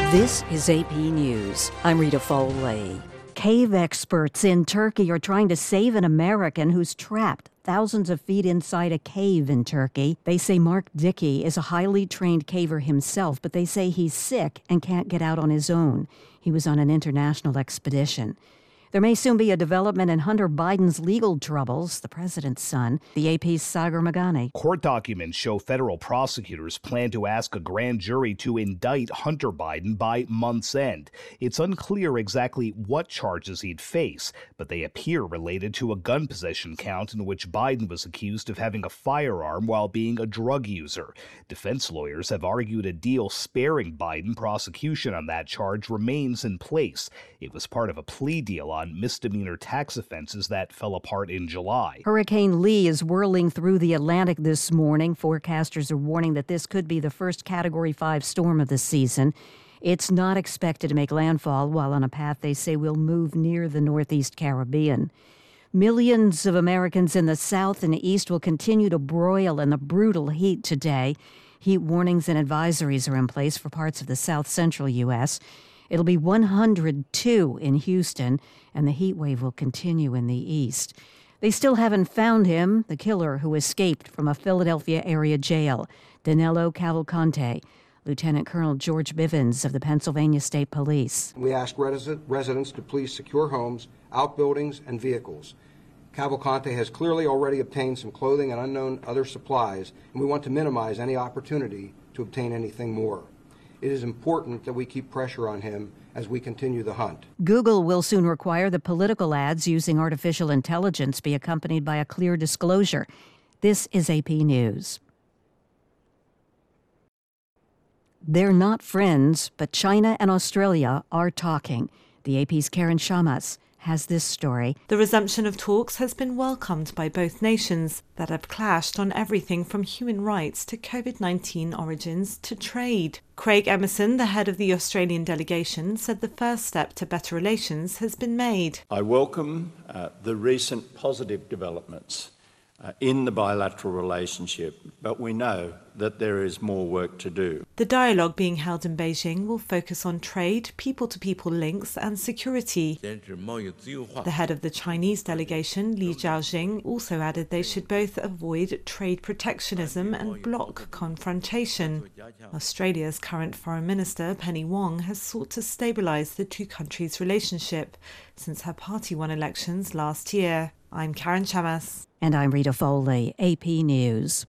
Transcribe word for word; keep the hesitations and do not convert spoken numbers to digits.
This is A P News. I'm Rita Foley. Cave experts in Turkey are trying to save an American who's trapped thousands of feet inside a cave in Turkey. They say Mark Dickey is a highly trained caver himself, but they say he's sick and can't get out on his own. He was on an international expedition. There may soon be a development in Hunter Biden's legal troubles, the president's son. The A P's Sagar Meghani. Court documents show federal prosecutors plan to ask a grand jury to indict Hunter Biden by month's end. It's unclear exactly what charges he'd face, but they appear related to a gun possession count in which Biden was accused of having a firearm while being a drug user. Defense lawyers have argued a deal sparing Biden prosecution on that charge remains in place. It was part of a plea deal on misdemeanor tax offenses that fell apart in July. Hurricane Lee is whirling through the Atlantic this morning. Forecasters are warning that this could be the first Category five storm of the season. It's not expected to make landfall, while on a path they say will move near the Northeast Caribbean. Millions of Americans in the South and East will continue to broil in the brutal heat today. Heat warnings and advisories are in place for parts of the South Central U S It'll be one hundred two in Houston, and the heat wave will continue in the east. They still haven't found him, the killer who escaped from a Philadelphia area jail, Danilo Cavalcante. Lieutenant Colonel George Bivens of the Pennsylvania State Police. We ask residents to please secure homes, outbuildings, and vehicles. Cavalcante has clearly already obtained some clothing and unknown other supplies, and we want to minimize any opportunity to obtain anything more. It is important that we keep pressure on him as we continue the hunt. Google will soon require that political ads using artificial intelligence be accompanied by a clear disclosure. This is A P News. They're not friends, but China and Australia are talking. The A P's Karen Shamas has this story. The resumption of talks has been welcomed by both nations that have clashed on everything from human rights to COVID nineteen origins to trade. Craig Emerson, the head of the Australian delegation, said the first step to better relations has been made. I welcome uh, the recent positive developments uh, in the bilateral relationship, but we know that there is more work to do. The dialogue being held in Beijing will focus on trade, people-to-people links and security. The head of the Chinese delegation, Li Jiaojing, also added they should both avoid trade protectionism and bloc confrontation. Australia's current Foreign Minister, Penny Wong, has sought to stabilise the two countries' relationship since her party won elections last year. I'm Karen Shamas. And I'm Rita Foley, A P News.